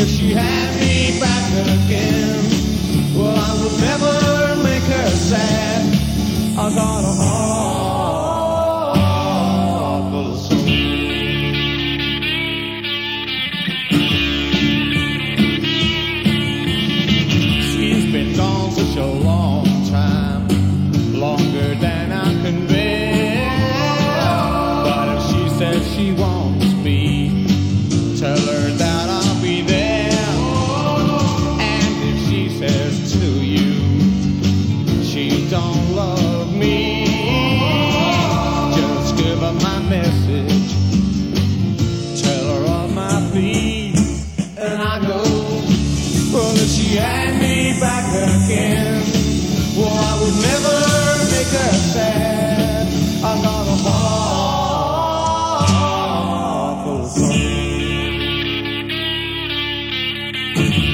if she had me back again, well, I would never make her sad. I got a heart full of soul. She's been gone such a long time, longer than I can bear. But if she says she wants me, tell her that I'll be there. And if she says to you she don't love me, just give her my message, tell her of my plea, and I go, well, if she had me back again, well, I would never make her sad. I got a heart full of soul.